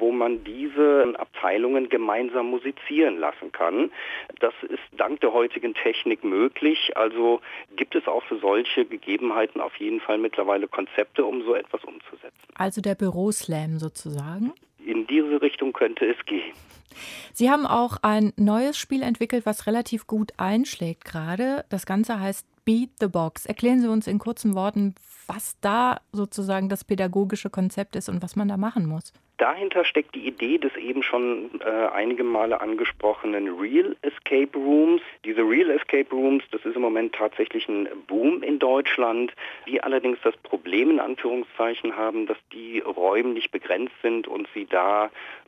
diese Abteilungen gemeinsam musizieren lassen kann. Das ist dank der heutigen Technik möglich. Also gibt es auch für solche Gegebenheiten auf jeden Fall mittlerweile Konzepte, um so etwas umzusetzen. Also der Büroslam sozusagen? In diese Richtung könnte es gehen. Sie haben auch ein neues Spiel entwickelt, was relativ gut einschlägt gerade. Das Ganze heißt Beat the Box. Erklären Sie uns in kurzen Worten, was da sozusagen das pädagogische Konzept ist und was man da machen muss. Dahinter steckt die Idee des eben schon einige Male angesprochenen Real Escape Rooms. Diese Real Escape Rooms, das ist im Moment tatsächlich ein Boom in Deutschland, die allerdings das Problem in Anführungszeichen haben, dass die räumlich begrenzt sind und sie da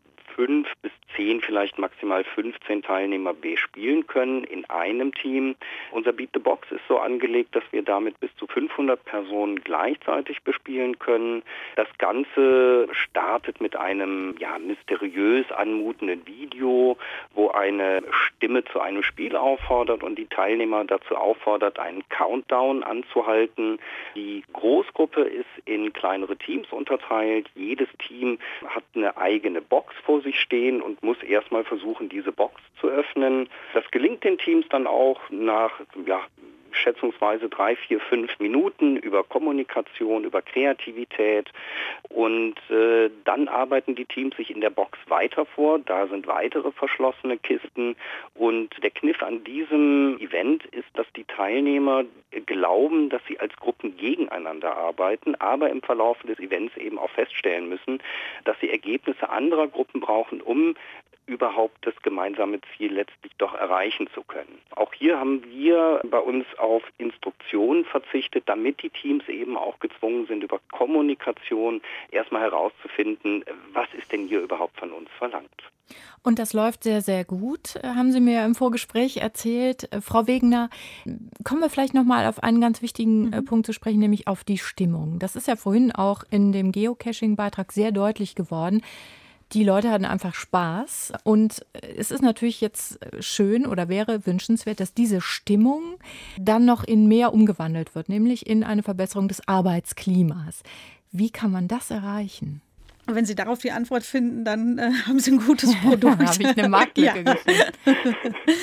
5 bis 10, vielleicht maximal 15 Teilnehmer bespielen können in einem Team. Unser Beat the Box ist so angelegt, dass wir damit bis zu 500 Personen gleichzeitig bespielen können. Das Ganze startet mit einem mysteriös anmutenden Video, wo eine Stimme zu einem Spiel auffordert und die Teilnehmer dazu auffordert, einen Countdown anzuhalten. Die Großgruppe ist in kleinere Teams unterteilt. Jedes Team hat eine eigene Box vor sich stehen und muss erstmal versuchen, diese Box zu öffnen. Das gelingt den Teams dann auch nach schätzungsweise 3, 4, 5 Minuten über Kommunikation, über Kreativität und dann arbeiten die Teams sich in der Box weiter vor. Da sind weitere verschlossene Kisten und der Kniff an diesem Event ist, dass die Teilnehmer glauben, dass sie als Gruppen gegeneinander arbeiten, aber im Verlauf des Events eben auch feststellen müssen, dass sie Ergebnisse anderer Gruppen brauchen, um überhaupt das gemeinsame Ziel letztlich doch erreichen zu können. Auch hier haben wir bei uns auf Instruktionen verzichtet, damit die Teams eben auch gezwungen sind, über Kommunikation erstmal herauszufinden, was ist denn hier überhaupt von uns verlangt. Und das läuft sehr, sehr gut, haben Sie mir im Vorgespräch erzählt. Frau Wegener, kommen wir vielleicht nochmal auf einen ganz wichtigen Punkt zu sprechen, nämlich auf die Stimmung. Das ist ja vorhin auch in dem Geocaching-Beitrag sehr deutlich geworden. Die Leute hatten einfach Spaß und es ist natürlich jetzt schön oder wäre wünschenswert, dass diese Stimmung dann noch in mehr umgewandelt wird, nämlich in eine Verbesserung des Arbeitsklimas. Wie kann man das erreichen? Wenn Sie darauf die Antwort finden, dann haben Sie ein gutes Produkt. Habe ich eine Marktlücke gefunden.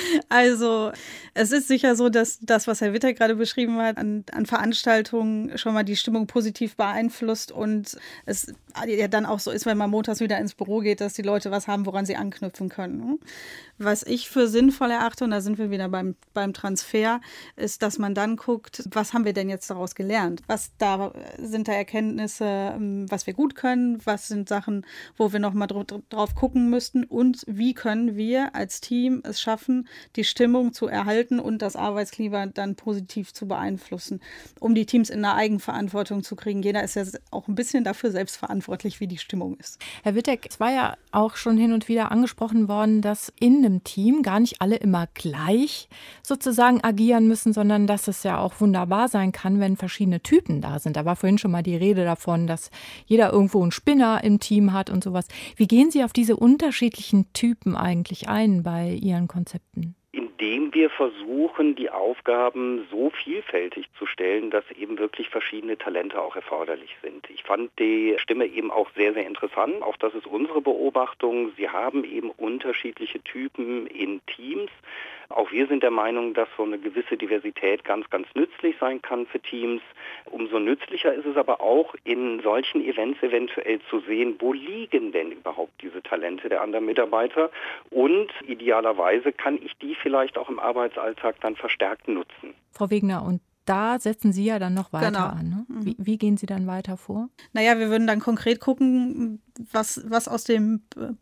Also es ist sicher so, dass das, was Herr Witter gerade beschrieben hat, an Veranstaltungen schon mal die Stimmung positiv beeinflusst und es ja dann auch so ist, wenn man montags wieder ins Büro geht, dass die Leute was haben, woran sie anknüpfen können. Was ich für sinnvoll erachte, und da sind wir wieder beim Transfer, ist, dass man dann guckt, was haben wir denn jetzt daraus gelernt? Sind da Erkenntnisse, was wir gut können? Was sind Sachen, wo wir nochmal drauf gucken müssten? Und wie können wir als Team es schaffen, die Stimmung zu erhalten und das Arbeitsklima dann positiv zu beeinflussen, um die Teams in eine Eigenverantwortung zu kriegen? Jeder ist ja auch ein bisschen dafür selbst verantwortlich, wie die Stimmung ist. Herr Wittek, es war ja auch schon hin und wieder angesprochen worden, dass in einem Team gar nicht alle immer gleich sozusagen agieren müssen, sondern dass es ja auch wunderbar sein kann, wenn verschiedene Typen da sind. Da war vorhin schon mal die Rede davon, dass jeder irgendwo einen Spinner im Team hat und sowas. Wie gehen Sie auf diese unterschiedlichen Typen eigentlich ein bei Ihren Konzepten? Indem wir versuchen, die Aufgaben so vielfältig zu stellen, dass eben wirklich verschiedene Talente auch erforderlich sind. Ich fand die Stimme eben auch sehr, sehr interessant. Auch das ist unsere Beobachtung. Sie haben eben unterschiedliche Typen in Teams. Auch wir sind der Meinung, dass so eine gewisse Diversität ganz, ganz nützlich sein kann für Teams. Umso nützlicher ist es aber auch, in solchen Events eventuell zu sehen, wo liegen denn überhaupt diese Talente der anderen Mitarbeiter und idealerweise kann ich die vielleicht auch im Arbeitsalltag dann verstärkt nutzen. Frau Wegener, und da setzen Sie ja dann noch weiter an. Ne? Wie gehen Sie dann weiter vor? Naja, wir würden dann konkret gucken, was aus dem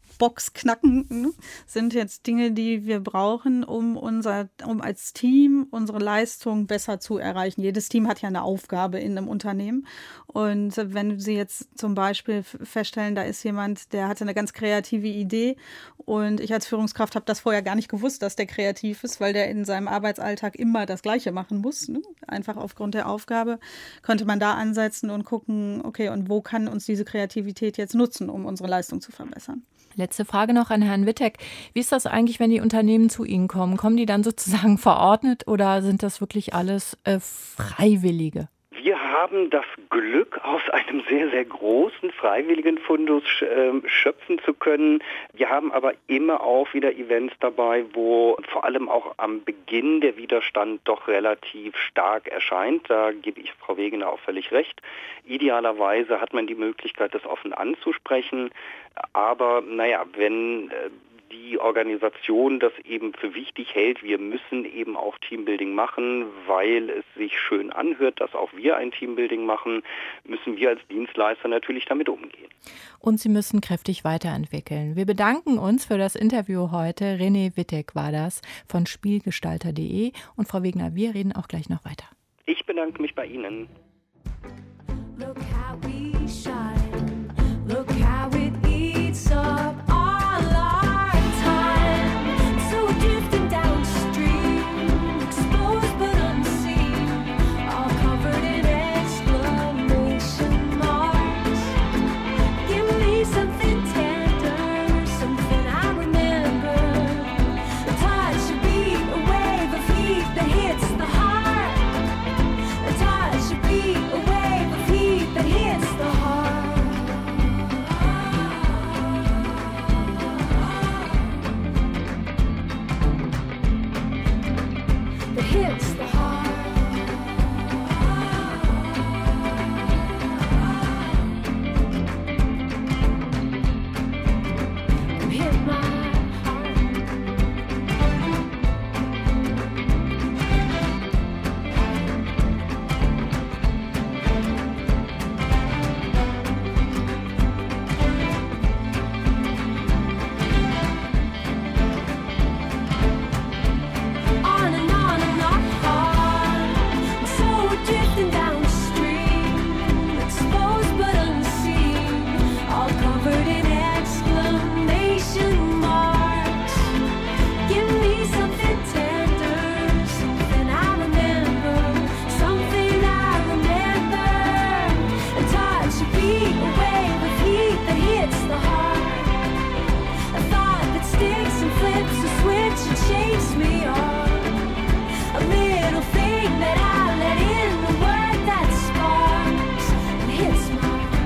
Boxknacken sind jetzt Dinge, die wir brauchen, um als Team unsere Leistung besser zu erreichen. Jedes Team hat ja eine Aufgabe in einem Unternehmen. Und wenn Sie jetzt zum Beispiel feststellen, da ist jemand, der hatte eine ganz kreative Idee und ich als Führungskraft habe das vorher gar nicht gewusst, dass der kreativ ist, weil der in seinem Arbeitsalltag immer das Gleiche machen muss, ne? Einfach aufgrund der Aufgabe, könnte man da ansetzen und gucken, okay, und wo kann uns diese Kreativität jetzt nutzen, um unsere Leistung zu verbessern. Letzte Frage noch an Herrn Wittek. Wie ist das eigentlich, wenn die Unternehmen zu Ihnen kommen? Kommen die dann sozusagen verordnet oder sind das wirklich alles Freiwillige? Wir haben das Glück, aus einem sehr, sehr großen freiwilligen Fundus schöpfen zu können. Wir haben aber immer auch wieder Events dabei, wo vor allem auch am Beginn der Widerstand doch relativ stark erscheint. Da gebe ich Frau Wegener auch völlig recht. Idealerweise hat man die Möglichkeit, das offen anzusprechen. Aber wenn die Organisation das eben für wichtig hält, wir müssen eben auch Teambuilding machen, weil es sich schön anhört, dass auch wir ein Teambuilding machen, müssen wir als Dienstleister natürlich damit umgehen. Und sie müssen kräftig weiterentwickeln. Wir bedanken uns für das Interview heute. René Wittek war das von Spielgestalter.de. Und Frau Wegener, wir reden auch gleich noch weiter. Ich bedanke mich bei Ihnen. Look how we shine. Look how it eats up all our time. So drifting downstream, exposed but unseen, all covered in exclamation marks. Give me something tender, something I remember. A touch, a beat, a wave of heat that hits the heart. A touch, a beat, a wave of heat that hits the heart. That hits the heart. Hit my on and on and on. So we're drifting downstream, exposed but unseen, all covered in exclamation marks. Give me something tender, something I remember, something I remember. A touch, a beat, a wave of heat that hits the heart. A thought that sticks and flips a switch and shakes me off. A little thing that I let in, the word that sparks and hits my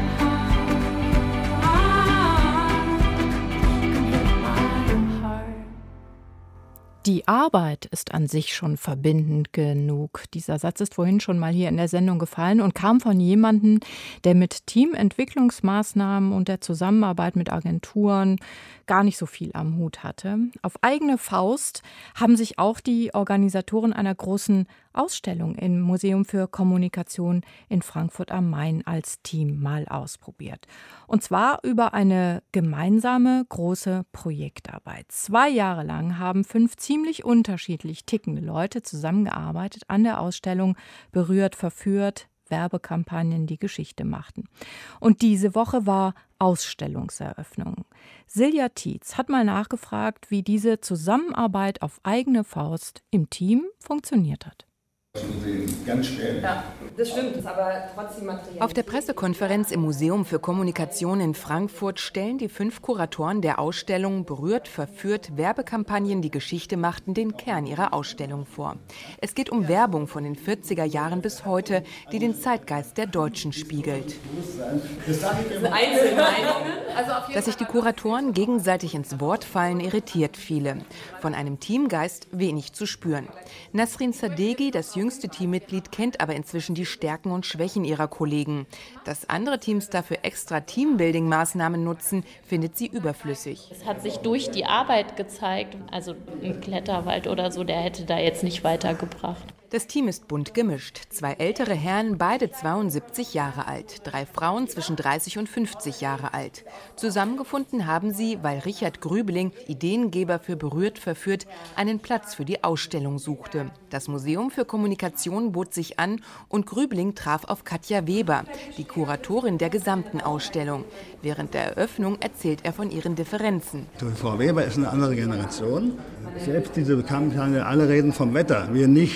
heart. Die Arbeit ist an sich schon verbindend genug. Dieser Satz ist vorhin schon mal hier in der Sendung gefallen und kam von jemandem, der mit Teamentwicklungsmaßnahmen und der Zusammenarbeit mit Agenturen gar nicht so viel am Hut hatte. Auf eigene Faust haben sich auch die Organisatoren einer großen Ausstellung im Museum für Kommunikation in Frankfurt am Main als Team mal ausprobiert. Und zwar über eine gemeinsame große Projektarbeit. 2 Jahre lang haben 5 ziemlich unterschiedlich tickende Leute zusammengearbeitet an der Ausstellung Berührt, verführt, Werbekampagnen, die Geschichte machten. Und diese Woche war Ausstellungseröffnung. Silja Tietz hat mal nachgefragt, wie diese Zusammenarbeit auf eigene Faust im Team funktioniert hat. Ganz schnell. Ja, das stimmt, ist aber trotzdem materiell. Auf der Pressekonferenz im Museum für Kommunikation in Frankfurt stellen die 5 Kuratoren der Ausstellung Berührt, verführt, Werbekampagnen, die Geschichte machten, den Kern ihrer Ausstellung vor. Es geht um Werbung von den 40er Jahren bis heute, die den Zeitgeist der Deutschen spiegelt. Dass sich die Kuratoren gegenseitig ins Wort fallen, irritiert viele. Von einem Teamgeist wenig zu spüren. Nasrin Sadeghi, das jüngste Teammitglied, kennt aber inzwischen die Stärken und Schwächen ihrer Kollegen. Dass andere Teams dafür extra Teambuilding-Maßnahmen nutzen, findet sie überflüssig. Es hat sich durch die Arbeit gezeigt, also ein Kletterwald oder so, der hätte da jetzt nicht weitergebracht. Das Team ist bunt gemischt. 2 ältere Herren, beide 72 Jahre alt. 3 Frauen zwischen 30 und 50 Jahre alt. Zusammengefunden haben sie, weil Richard Grübeling, Ideengeber für Berührt, verführt, einen Platz für die Ausstellung suchte. Das Museum für Kommunikation bot sich an und Grübeling traf auf Katja Weber, die Kuratorin der gesamten Ausstellung. Während der Eröffnung erzählt er von ihren Differenzen. Frau Weber ist eine andere Generation. Selbst diese Kampagne, alle reden vom Wetter, wir nicht, war ihr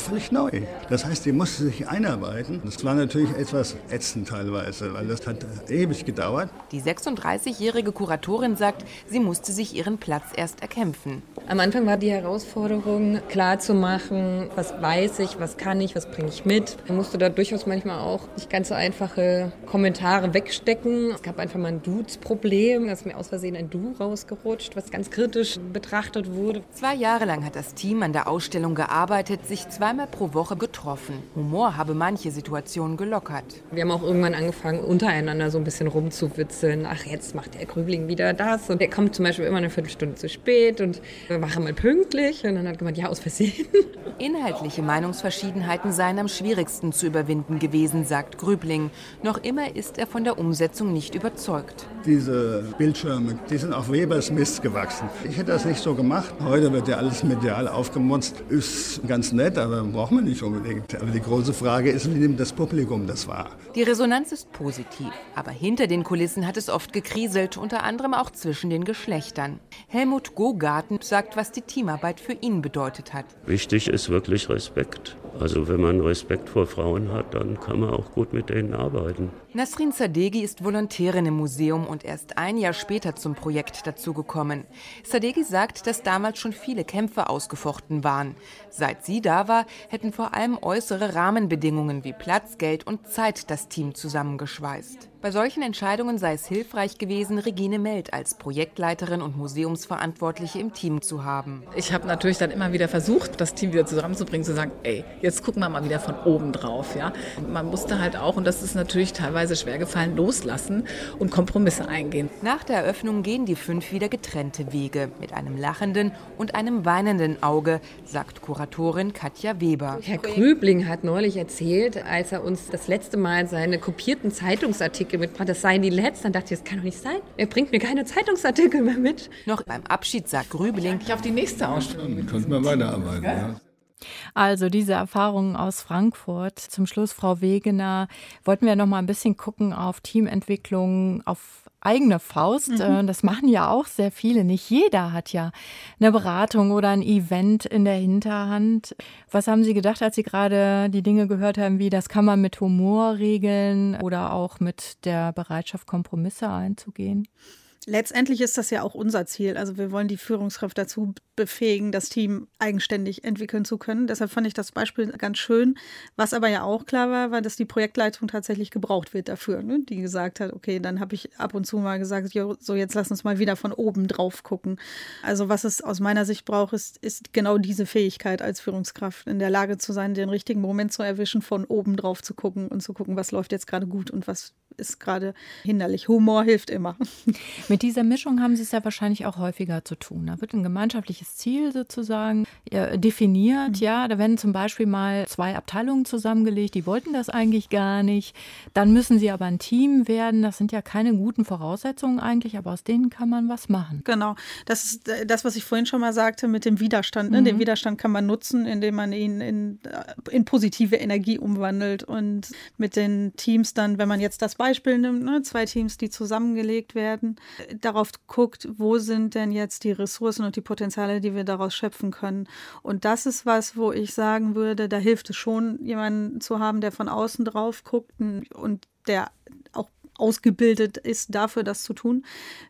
völlig neu. Das heißt, die musste sich einarbeiten. Das war natürlich etwas ätzend teilweise, weil das hat ewig gedauert. Die 36-jährige Kuratorin sagt, sie musste sich ihren Platz erst erkämpfen. Am Anfang war die Herausforderung, klarzumachen, was weiß ich, was kann ich, was bringe ich mit. Man musste da durchaus manchmal auch nicht ganz so einfache Kommentare wegstecken. Es gab einfach mal ein Dudes-Problem, da ist mir aus Versehen ein Du rausgerutscht, was ganz kritisch betrachtet wurde. 2 Jahre lang hat das Team an der Ausstellung gearbeitet, sich 2-mal pro Woche getroffen. Humor habe manche Situationen gelockert. Wir haben auch irgendwann angefangen, untereinander so ein bisschen rumzuwitzeln. Ach, jetzt macht der Grübling wieder das. Und der kommt zum Beispiel immer eine Viertelstunde zu spät und wir machen mal pünktlich. Und dann hat gemeint, ja, aus Versehen. Inhaltliche Meinungsverschiedenheiten seien am schwierigsten zu überwinden gewesen, sagt Grübling. Noch immer ist er von der Umsetzung nicht überzeugt. Diese Bildschirme, die sind auf Webers Mist gewachsen. Ich hätte das nicht so gemacht. Heute wird ja alles medial aufgemonst. Ist ganz nett, aber braucht man nicht unbedingt. Aber die große Frage ist, wie nimmt das Publikum das wahr? Die Resonanz ist positiv, aber hinter den Kulissen hat es oft gekriselt, unter anderem auch zwischen den Geschlechtern. Helmut Gogarten sagt, was die Teamarbeit für ihn bedeutet hat. Wichtig ist wirklich Respekt. Also wenn man Respekt vor Frauen hat, dann kann man auch gut mit denen arbeiten. Nasrin Sadeghi ist Volontärin im Museum und erst ein Jahr später zum Projekt dazugekommen. Sadeghi sagt, dass damals schon viele Kämpfe ausgefochten waren. Seit sie da war, hätten vor allem äußere Rahmenbedingungen wie Platz, Geld und Zeit das Team zusammengeschweißt. Bei solchen Entscheidungen sei es hilfreich gewesen, Regine Meld als Projektleiterin und Museumsverantwortliche im Team zu haben. Ich habe natürlich dann immer wieder versucht, das Team wieder zusammenzubringen, zu sagen, ey, jetzt gucken wir mal wieder von oben drauf. Ja? Und man musste halt auch, und das ist natürlich teilweise schwer gefallen, loslassen und Kompromisse eingehen. Nach der Eröffnung gehen die 5 wieder getrennte Wege, mit einem lachenden und einem weinenden Auge, sagt Kuratorin Katja Weber. Herr Grübling hat neulich erzählt, als er uns das letzte Mal seine kopierten Zeitungsartikel mitbrachte, das seien die letzten, dann dachte ich, das kann doch nicht sein. Er bringt mir keine Zeitungsartikel mehr mit. Noch beim Abschied sagt Grübling, ich auf die nächste Ausstellung. Dann könnten wir weiterarbeiten. Ja. Also diese Erfahrungen aus Frankfurt. Zum Schluss, Frau Wegener, wollten wir noch mal ein bisschen gucken auf Teamentwicklung, auf eigene Faust. Das machen ja auch sehr viele. Nicht jeder hat ja eine Beratung oder ein Event in der Hinterhand. Was haben Sie gedacht, als Sie gerade die Dinge gehört haben, wie das kann man mit Humor regeln oder auch mit der Bereitschaft, Kompromisse einzugehen? Letztendlich ist das ja auch unser Ziel. Also wir wollen die Führungskraft dazu befähigen, das Team eigenständig entwickeln zu können. Deshalb fand ich das Beispiel ganz schön. Was aber ja auch klar war, war, dass die Projektleitung tatsächlich gebraucht wird dafür. Ne? Die gesagt hat, okay, dann habe ich ab und zu mal gesagt, so jetzt lass uns mal wieder von oben drauf gucken. Also was es aus meiner Sicht braucht, ist genau diese Fähigkeit als Führungskraft, in der Lage zu sein, den richtigen Moment zu erwischen, von oben drauf zu gucken und zu gucken, was läuft jetzt gerade gut und was ist gerade hinderlich. Humor hilft immer. Mit dieser Mischung haben Sie es ja wahrscheinlich auch häufiger zu tun. Da wird ein gemeinschaftliches Ziel sozusagen definiert. Ja, da werden zum Beispiel mal 2 Abteilungen zusammengelegt, die wollten das eigentlich gar nicht. Dann müssen sie aber ein Team werden. Das sind ja keine guten Voraussetzungen eigentlich, aber aus denen kann man was machen. Genau, das ist das, was ich vorhin schon mal sagte mit dem Widerstand. Ne? Den Widerstand kann man nutzen, indem man ihn in positive Energie umwandelt. Und mit den Teams dann, wenn man jetzt das Beispiel nimmt, ne? 2 Teams, die zusammengelegt werden, darauf guckt, wo sind denn jetzt die Ressourcen und die Potenziale, die wir daraus schöpfen können. Und das ist was, wo ich sagen würde, da hilft es schon, jemanden zu haben, der von außen drauf guckt und der auch ausgebildet ist, dafür das zu tun.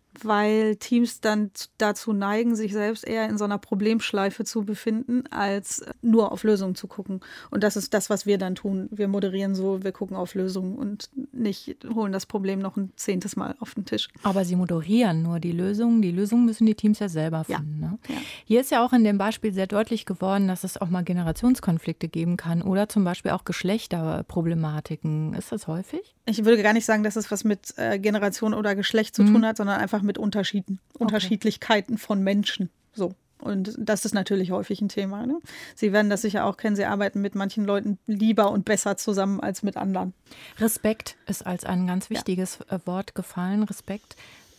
Weil Teams dann dazu neigen, sich selbst eher in so einer Problemschleife zu befinden, als nur auf Lösungen zu gucken. Und das ist das, was wir dann tun. Wir moderieren so, wir gucken auf Lösungen und nicht holen das Problem noch ein 10. Mal auf den Tisch. Aber Sie moderieren nur die Lösungen. Die Lösungen müssen die Teams ja selber finden. Ja. Ne? Ja. Hier ist ja auch in dem Beispiel sehr deutlich geworden, dass es auch mal Generationskonflikte geben kann oder zum Beispiel auch Geschlechterproblematiken. Ist das häufig? Ich würde gar nicht sagen, dass es was mit Generation oder Geschlecht zu tun hat, sondern einfach mit Unterschieden, Unterschiedlichkeiten von Menschen. So. Und das ist natürlich häufig ein Thema. Ne? Sie werden das sicher auch kennen. Sie arbeiten mit manchen Leuten lieber und besser zusammen als mit anderen. Respekt ist als ein ganz wichtiges Wort gefallen. Respekt.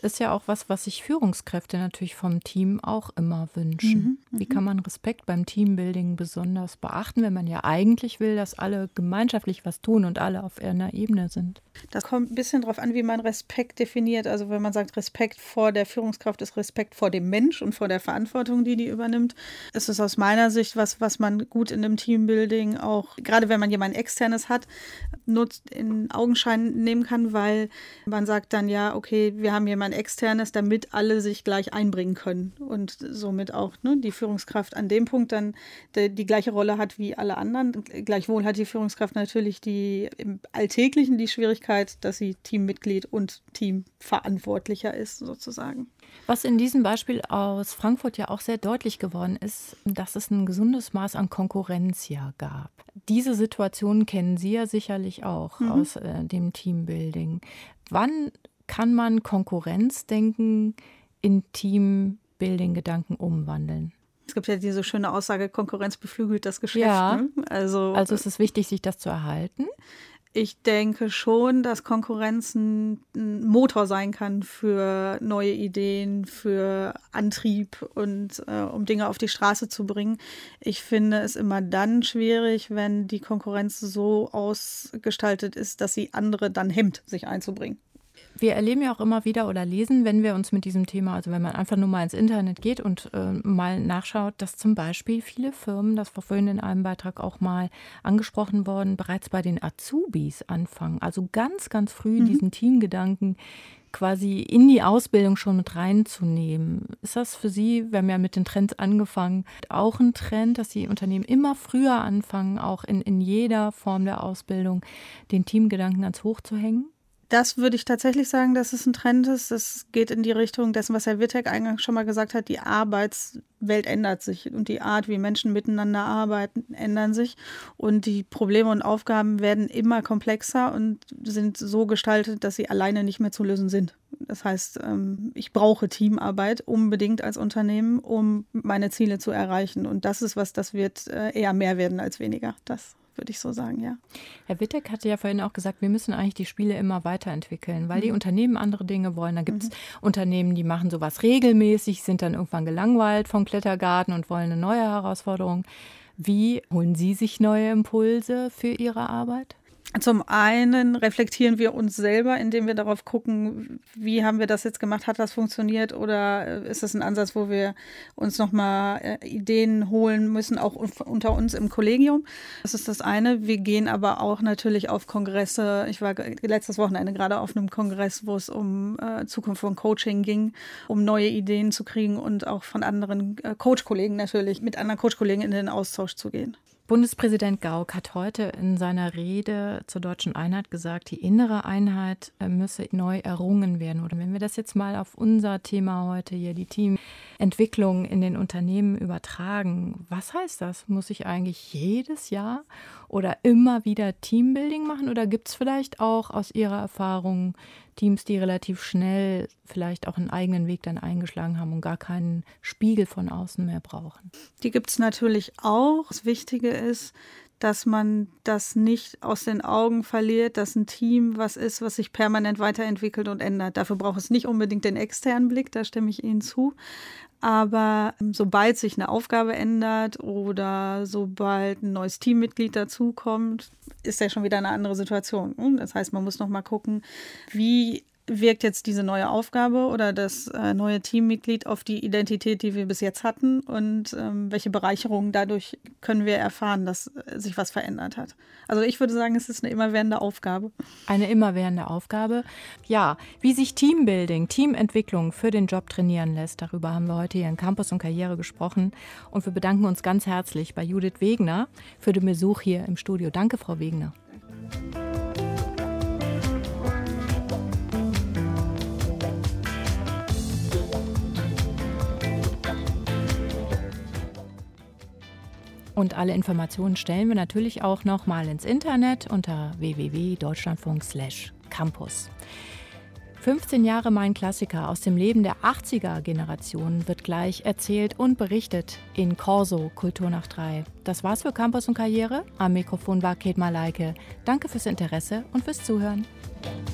ist ja auch was sich Führungskräfte natürlich vom Team auch immer wünschen. Wie kann man Respekt beim Teambuilding besonders beachten, wenn man ja eigentlich will, dass alle gemeinschaftlich was tun und alle auf einer Ebene sind? Das kommt ein bisschen darauf an, wie man Respekt definiert. Also wenn man sagt, Respekt vor der Führungskraft ist Respekt vor dem Mensch und vor der Verantwortung, die übernimmt, ist es aus meiner Sicht was man gut in dem Teambuilding auch, gerade wenn man jemanden Externes hat, nutzt, in Augenschein nehmen kann, weil man sagt dann ja, okay, wir haben jemanden Externes, damit alle sich gleich einbringen können und somit auch die Führungskraft an dem Punkt dann die gleiche Rolle hat wie alle anderen. Gleichwohl hat die Führungskraft natürlich im Alltäglichen die Schwierigkeit, dass sie Teammitglied und Teamverantwortlicher ist sozusagen. Was in diesem Beispiel aus Frankfurt ja auch sehr deutlich geworden ist, dass es ein gesundes Maß an Konkurrenz ja gab. Diese Situation kennen Sie ja sicherlich auch aus dem Teambuilding. Wann kann man Konkurrenzdenken in Teambuilding-Gedanken umwandeln? Es gibt ja diese schöne Aussage, Konkurrenz beflügelt das Geschäft. Ja, ne? Also ist es wichtig, sich das zu erhalten? Ich denke schon, dass Konkurrenz ein Motor sein kann für neue Ideen, für Antrieb und um Dinge auf die Straße zu bringen. Ich finde es immer dann schwierig, wenn die Konkurrenz so ausgestaltet ist, dass sie andere dann hemmt, sich einzubringen. Wir erleben ja auch immer wieder oder lesen, wenn wir uns mit diesem Thema, also wenn man einfach nur mal ins Internet geht und mal nachschaut, dass zum Beispiel viele Firmen, das war vorhin in einem Beitrag auch mal angesprochen worden, bereits bei den Azubis anfangen. Also ganz, ganz früh diesen Teamgedanken quasi in die Ausbildung schon mit reinzunehmen. Ist das für Sie, wir haben ja mit den Trends angefangen, auch ein Trend, dass die Unternehmen immer früher anfangen, auch in jeder Form der Ausbildung den Teamgedanken ganz hoch zu hängen? Das würde ich tatsächlich sagen, dass es ein Trend ist. Das geht in die Richtung dessen, was Herr Wittek eingangs schon mal gesagt hat. Die Arbeitswelt ändert sich und die Art, wie Menschen miteinander arbeiten, ändern sich. Und die Probleme und Aufgaben werden immer komplexer und sind so gestaltet, dass sie alleine nicht mehr zu lösen sind. Das heißt, ich brauche Teamarbeit unbedingt als Unternehmen, um meine Ziele zu erreichen. Und das ist das wird eher mehr werden als weniger. Das würde ich so sagen, ja. Herr Wittek hatte ja vorhin auch gesagt, wir müssen eigentlich die Spiele immer weiterentwickeln, weil die Unternehmen andere Dinge wollen. Da gibt es Unternehmen, die machen sowas regelmäßig, sind dann irgendwann gelangweilt vom Klettergarten und wollen eine neue Herausforderung. Wie holen Sie sich neue Impulse für Ihre Arbeit? Zum einen reflektieren wir uns selber, indem wir darauf gucken, wie haben wir das jetzt gemacht, hat das funktioniert oder ist das ein Ansatz, wo wir uns nochmal Ideen holen müssen, auch unter uns im Kollegium. Das ist das eine. Wir gehen aber auch natürlich auf Kongresse. Ich war letztes Wochenende gerade auf einem Kongress, wo es um Zukunft von Coaching ging, um neue Ideen zu kriegen und auch von anderen Coach-Kollegen natürlich, mit anderen Coach-Kollegen in den Austausch zu gehen. Bundespräsident Gauck hat heute in seiner Rede zur deutschen Einheit gesagt, die innere Einheit müsse neu errungen werden. Oder wenn wir das jetzt mal auf unser Thema heute hier, die Teamentwicklung in den Unternehmen übertragen, was heißt das? Muss ich eigentlich jedes Jahr oder immer wieder Teambuilding machen? Oder gibt es vielleicht auch aus Ihrer Erfahrung Teams, die relativ schnell vielleicht auch einen eigenen Weg dann eingeschlagen haben und gar keinen Spiegel von außen mehr brauchen? Die gibt es natürlich auch. Das Wichtige ist, dass man das nicht aus den Augen verliert, dass ein Team was ist, was sich permanent weiterentwickelt und ändert. Dafür braucht es nicht unbedingt den externen Blick, da stimme ich Ihnen zu. Aber sobald sich eine Aufgabe ändert oder sobald ein neues Teammitglied dazukommt, ist ja schon wieder eine andere Situation. Das heißt, man muss noch mal gucken, wie wirkt jetzt diese neue Aufgabe oder das neue Teammitglied auf die Identität, die wir bis jetzt hatten und welche Bereicherungen dadurch können wir erfahren, dass sich was verändert hat. Also ich würde sagen, es ist eine immerwährende Aufgabe. Eine immerwährende Aufgabe. Ja, wie sich Teambuilding, Teamentwicklung für den Job trainieren lässt, darüber haben wir heute hier in Campus und Karriere gesprochen und wir bedanken uns ganz herzlich bei Judith Wegner für den Besuch hier im Studio. Danke, Frau Wegner. Und alle Informationen stellen wir natürlich auch noch mal ins Internet unter www.deutschlandfunk/campus. 15 Jahre Mein Klassiker aus dem Leben der 80er-Generation wird gleich erzählt und berichtet in Corso Kulturnacht 3. Das war's für Campus und Karriere. Am Mikrofon war Kate Malayke. Danke fürs Interesse und fürs Zuhören.